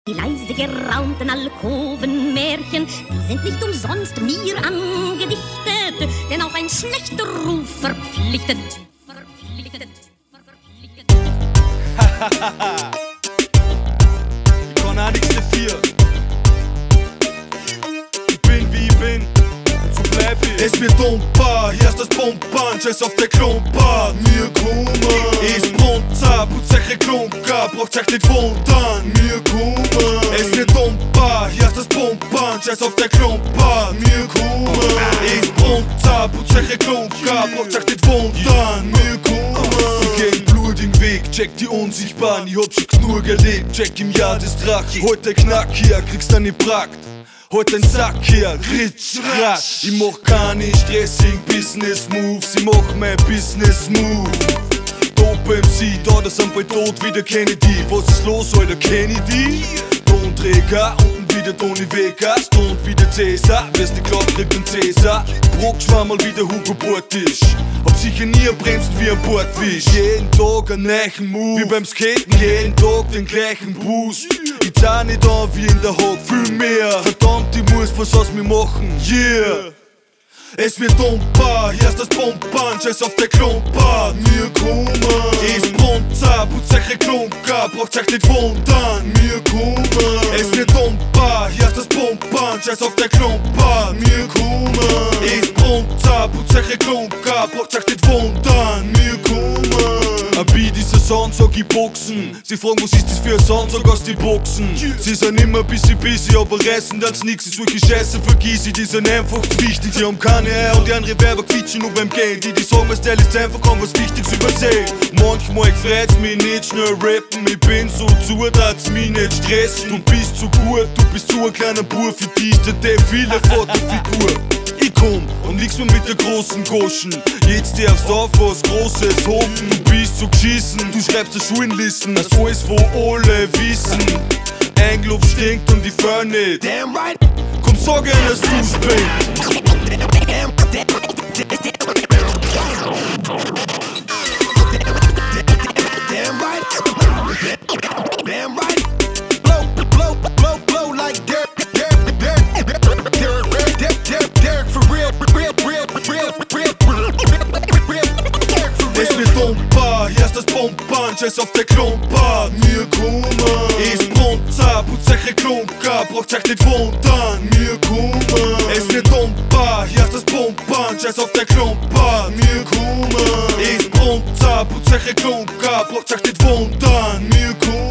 Die leise geraunten Alkovenmärchen, die sind nicht umsonst mir angedichtet, denn auch ein schlechter Ruf verpflichtet. Hahaha, ich kann auch nichts dafür. Ich bin wie ich bin, und so bleib ich. Es wird unpaar, hier ist das Pumpan, Jazz auf der Klumpa. Wir kommen, es brunzt, putzt euch Klunker, braucht euch nicht wundern. Wir kommen, es wird unpaar, hier ist das Pumpan, Jazz auf der Klumpa. Wir kommen, es brunzt, putzt euch Klunker, braucht euch nicht wundern. Wir kommen, wir gehen blutigen Weg, check die Unsichtbaren, ich hab schon genug erlebt, check im Jahr des Drache. Heute Knack hier, kriegst du nicht Prakt. Heute ein Sack hier, ritsch, ratsch. Ich mach keine stressigen Business Moves, ich mach mein Business Move. Dope MC, da sind bald tot wie der Kennedy. Was ist los, Alter, Kennedy? Tonträger, unten wie der Tony Vegas, Ton wie der Cäsar, wer's nicht glaubt, kriegt den Cäsar. Bruckschwammerl wie der Hugo Bortisch, hab sicher nie bremst wie ein Bordwisch. Jeden Tag einen neuen Move, wie beim Skaten, jeden Tag den gleichen Boost. Ich zahl nicht an wie in der Hack, viel mehr. Verdammt, ich muss was aus mir machen, yeah. Es wird unpaar, hier ist das Pumpan, Jazz auf der Klumpa. Wir kommen, es brunzt, putzt euch Klunker, braucht euch nicht wundern. Wir kommen, es wird unpaar, hier ist das Pumpan, Jazz auf der Klumpa. Wir kommen, es brunzt, putzt euch Klunker, braucht euch nicht wundern. Wir kommen. Ein Beat ist ein Sound, sag ich Boxen. Sie fragen, was ist das für ein Sound, sag aus die Boxen. Sie sind immer ein bisschen busy, aber reißen dan's nix. Ich solche Scheiße vergiss ich, die sind einfach zu wichtig. Die haben keine Eier und die andere Werber quietschen nur beim Gehen. Die sagen, mein Style ist einfach kaum was Wichtiges übersehen. Manchmal freut's mich nicht, schnell rappen. Ich bin so zu, dass mich nicht stressen. Du bist zu gut, du bist zu ein kleiner Bub. Für dich ist der viele Fotofigur. Ich komm und nix mehr mit der großen Goschen. Jetzt darfst du auf was Großes hoffen. Du bist so geschissen, du schreibst das Schulenlisten, das alles, wo alle wissen. Ein Lob stinkt und die Föhn nicht. Damn right. Komm, sag ihnen, dass du's bist. Damn right. Damn right. Blow like Derek for real. Es wird unpaar, hier ist das Pumpan, Jazz auf der Klumpa. Wir kommen, es brunzt, putzt euch Klunker, braucht euch nicht wundern. Wir kommen, es wird unpaar, hier ist das Pumpan, Jazz auf der Klumpa. Wir kommen, es brunzt, putzt euch Klunker, braucht euch nicht wundern. Wir kommen.